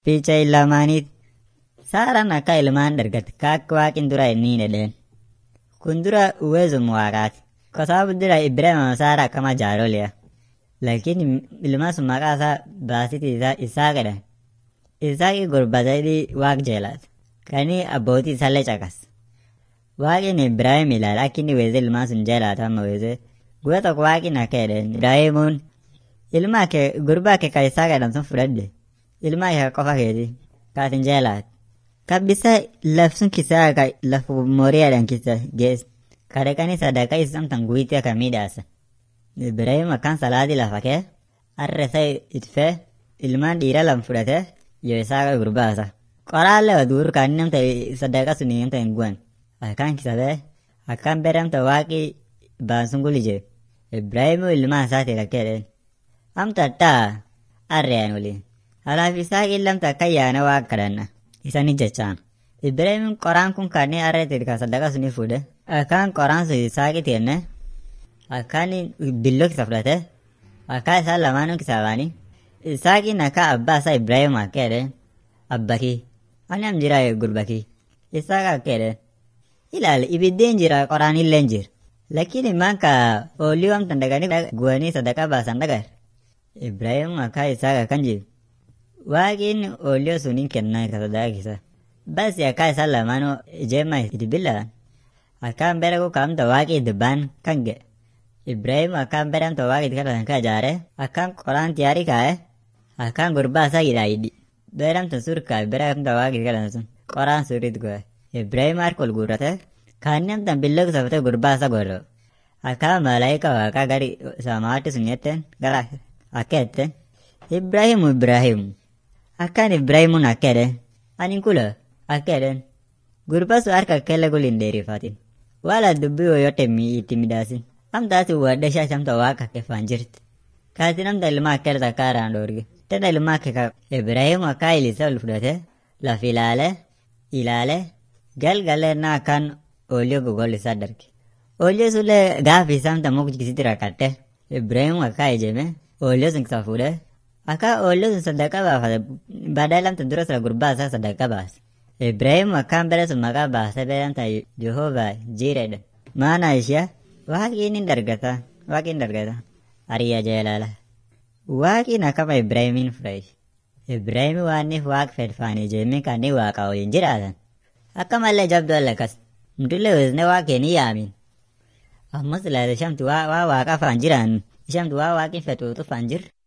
picha ilmaaniit Saaraan akka ilmaan dargate kaakka waaqin dura inni jedheen. Kun dura uwezo waaqaati. Kosaabu dura Ibrahima Saara kama jaaloliya. Lakini ilma sun maqaa isaa baasiti isaa jedhan. Isaaqi gurbatadhi waaq jeelaat. Kani abbootii isaallee caqas. Waaqin Ibrahim ilaala akka inni weeze ilmaa sun jeelaata amma weeze. Guyyaa tokko waaqin akka jedheen Ibrahimuun ilmaa kee gurbaa kee kan isaa jedhan sun fudhadhe. Ilmaa kee qofa keeti kaatin jeelaat. Kabisa lafsun kisaa ka lafu moriyaadhaan kisa gees. Kadhaqanii sadaqaa isamtan guyitii akka miidhaasa. Ibrahim akkaan salaadii lafa kee har'a isaa itfee ilmaan dhiira lam fudhatee yoo isaa gurbaasa. Qoraallee waduur kan namta sadaqaa suni namta hin guwan. Akkaan kisabee akkaan beramta waaqii baansun gulijee. Ibrahimu ilmaan isaati lakkeedheen. Amta attaa harreen waliin. Halaaf isaa illamta akka yaana waaqa kadhanna. Isani jechaan. Ibrahim qoraan kun kanneen harreetti kan sadaqaa suni fuudhe. Akkaan qoraan sun isaaqiti jenne. Akkaan billoo kisa fudhate. Akkaan isaan lamaanuu kisa baanii. Isaaqiin akka abbaa isaa Ibrahim akka jedheen. Abbakii. Ani am jira gurbakii. Isaaq akka jedheen. Ilaali ibiddeen jira qoraan illee jira. Lakini manka oolii wamtan dhaqanii guwanii sadaqaa baasan dhagar. Ibrahim akka Isaaq akkan jiru. Waaqin oolii suniin kennaa ka sadaqaa kisa. Basi akka isaan lamaanuu ijeemmaa itti billaan. Akkaan bera ku kaamta waaqii dubbaan kan ga'e. Ibrahim akkaan beramta waaqii kadhatan ka ijaare. Akkaan qoraan tiyaarii kaa'e. Akkaan gurbaa isaa hidhaayidhi. Beramta surkaa beramta waaqii kadhatan sun qoraan suriit go'e. Ibrahim harka ol guurrate. Kaannamtan billoo kusafatee gurbaa isaa godho. Akkaan malaayika waaqaa gari samaatti sun jetteen gara akka jetteen. Ibrahim. Akkaan Ibrahimuun akka jedhe. Ani kula akka jedhen. Gurbaa sun harka kella guliin dheerifaatiin. Waala dubbii yoyote itti midhaasin. Amtaasi wadda shaashamta waaqa keeffaan jirti. Kaasi namta ilmaa akka irra takkaa irraan dhoorge. Tana ilmaa akka Ibrahim akka ilisa ol fudhate. Laf ilaale. Galgalee naa akkaan ooliyoo gogol isaa darge. Ooliyoo sullee gaafi isaamta mukjikisitti rakkatte. Ibrahim akka ijeme. Ooliyoo sun kisa fuudhe. Akka ooliyoo sun sadaqaa baafate. Badaa lamta dura sira gurbaa isaa sadaqaa baase. Ibrahim akkaan bere sun maqaa baasee beekamta Jehovaa jireedha. Maana ishee waaqin hin dargata. Ariyaa jeelaala. Waaqin akkama Ibrahimiin fudhate. Ibrahim waanniif waaq fedfaanii jeemee kanneen waaqa waliin jiraatan. Akkamallee jabduu allakas. Mudullee weesnee waaqeen hin yaamin. Ammas ilaala ishamtu waa waaqa faan jiraan. Ishamtu waa waaqin fedhuutu faan jirra.